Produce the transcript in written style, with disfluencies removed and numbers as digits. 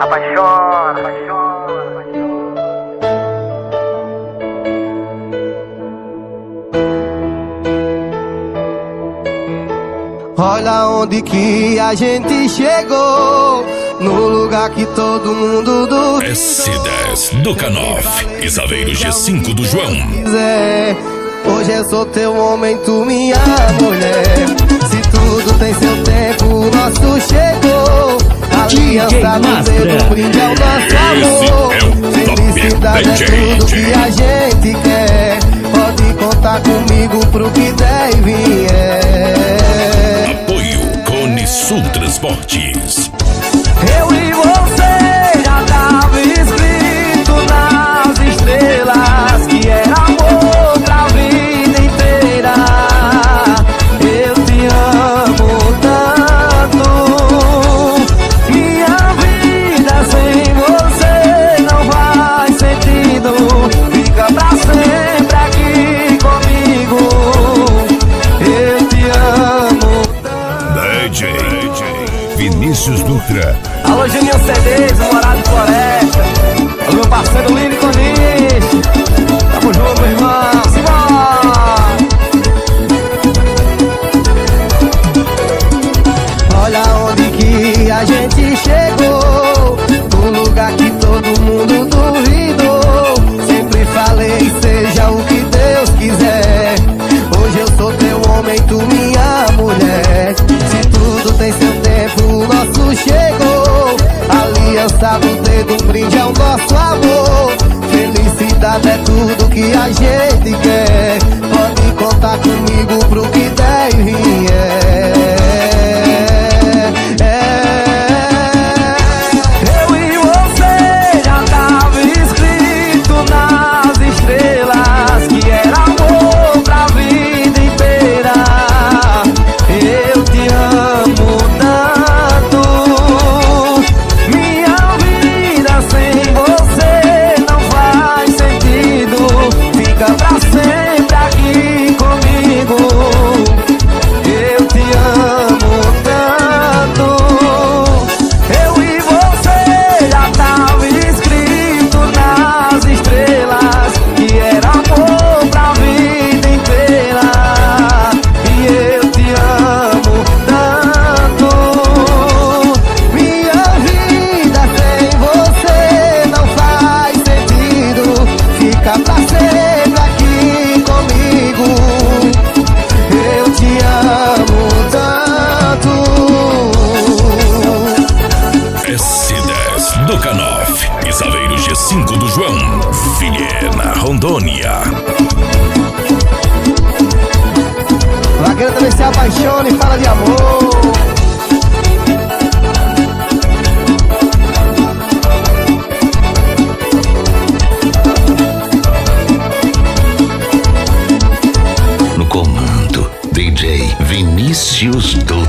Apaixona, apaixona. Olha onde que a gente chegou, no lugar que todo mundo duvidou. S10 do Canoff, Isaveiro G5 do João. Hoje eu sou teu homem, tu minha mulher. Se tudo tem seu tempo, o nosso chegou. Aliança no dedo, brinde ao nosso amor. Felicidade é tudo que a gente quer. Pode contar comigo pro que der e vier. Apoio Cone Sul Transportes. Eu e você já tava escrito nas estrelas que era amor pra vida inteira. Eu te amo tanto, minha vida sem você não faz sentido. Fica pra sempre aqui comigo. Eu te amo tanto. DJ Vinícius Dutra. Alô, Juninho CDs, Morado de Floresta. Alô, meu parceiro Lino Coniche. Tamo junto, meu irmão. Simbora! Olha onde que a gente chegou, no lugar que todo mundo duvidou. Sempre falei, seja o que Deus quiser. Hoje eu sou teu homem, tu minha mulher. Se tudo tem seu tempo, o nosso chegou. Aliança no dedo, um brinde ao nosso amor. Felicidade é tudo que a gente quer. Pode contar comigo pro que der e vier. Eu e você já tava escrito nas estrelas que era amor pra vida inteira. Eu te amo tanto, minha vida sem você não faz sentido. Fica pra sempre aqui comigo. Eu te amo tanto. Eu e você já tava escrito nas estrelas que era amor pra vida inteira. E eu te amo tanto, minha vida sem você não faz sentido. Fica pra sempre aqui comigo. Eu te amo tanto. S10 do Canoff, Isaveiro G5 do João. Vilhena, Rondônia. Vaqueiro também se apaixona e fala de amor. No comando, DJ Vinícius Dutra.